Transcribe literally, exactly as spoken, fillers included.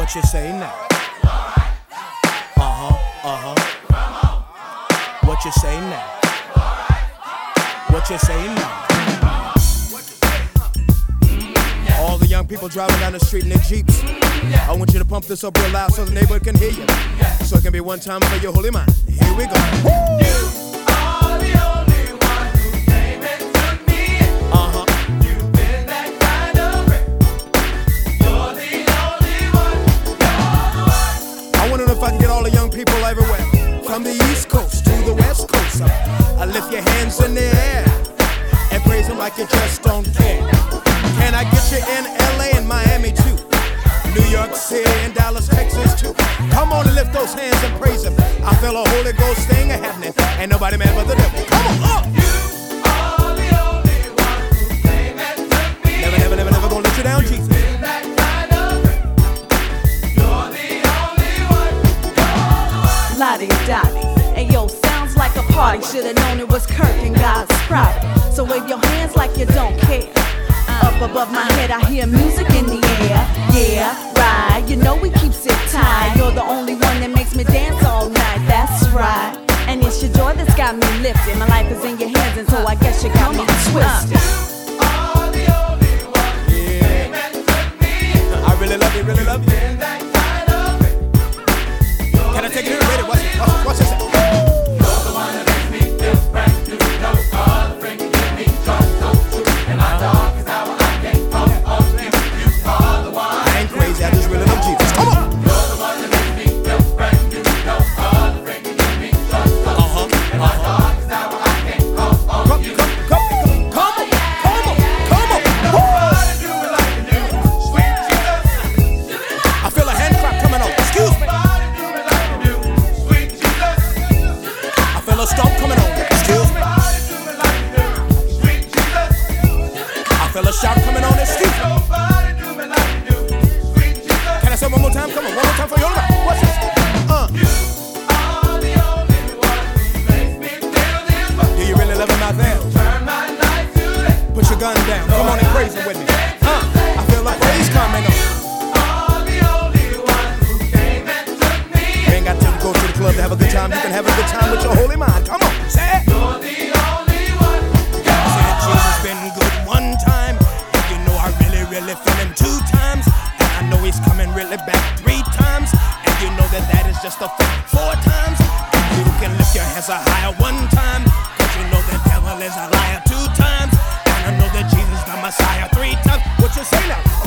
What you say now? Uh-huh, uh-huh. What you say now? What you say now? All the young people driving down the street in their Jeeps, I want you to pump this up real loud so the neighborhood can hear you. So it can be one time for your holy mind. Here we go. You are the only one who came and took me in. Uh-huh. You've been that kind of friend. You're the only one. You're the one. I wonder if I can get all the young people everywhere, from the East Coast to the West Coast. I, I lift your hands in the air and praise them like you just don't care. Can I get you in L A and Miami too? New York City and Dallas, Texas too. Come on and lift those hands and praise him. I feel a Holy Ghost thing happening. Ain't nobody mad but the devil. Come on, up! You are the only one who came and took me in. Never, never, never, never gonna let you down, Jesus. Been that kind of friend. You're the only one. You're the one. Lottie Dottie. And yo, sounds like a party. Should've known it was Kirk and God's pride. So wave your hands like you don't care. Up above my head, I hear music in the air. Yeah, right. You know we keeps it tight. You're the only one that makes me dance all night. That's right. And it's your joy that's got me lifted. My life is in your hands, and so I guess you got me twisted. You are the only one who came and took me in. I really love you, really love you. Been that kind of friend. You're Can I take it the in a minute? Watch it, watch it, watch this. You're the one that makes me feel brand new. No other friend can give me joy so true. And my darkest hour I can't call on you. You are the one. I ain't crazy, I just really love Jesus. Come on! You're the one that makes me feel brand new. No other friend can give me joy so Uh-huh, true. And my darkest hour I can't call on Come, you. come, come, come, come on, come on, come on. Nobody do it like you do, sweet Jesus. I feel a hand clap coming on. Excuse me. Nobody do it like you do, sweet Jesus. I feel a stomp coming on. Excuse me. Nobody do it like you do, sweet Jesus. I feel a shout coming on. Excuse me. Nobody do me like you do, sweet Jesus. Can I say one more time? Come on, one more time for your life. What's this? Uh, You are the only one who makes me feel this way. do you really love him out there? Turn my life to day. Put your gun down. Come on and praise him with me. Uh, I feel like praise coming on. Are the only one who came and took me You in. ain't got to go to the club to have a good time. You can have a good time with your holy mind. Come on, say it. You're the only one. I said Jesus been good one time, and you know I really, really feel him two times, and I know he's coming really back three times, and you know that that is just a fact four times. You can lift your hands higher one time, cause you know the devil is a liar two times, and I know that Jesus the Messiah three times. What you say now?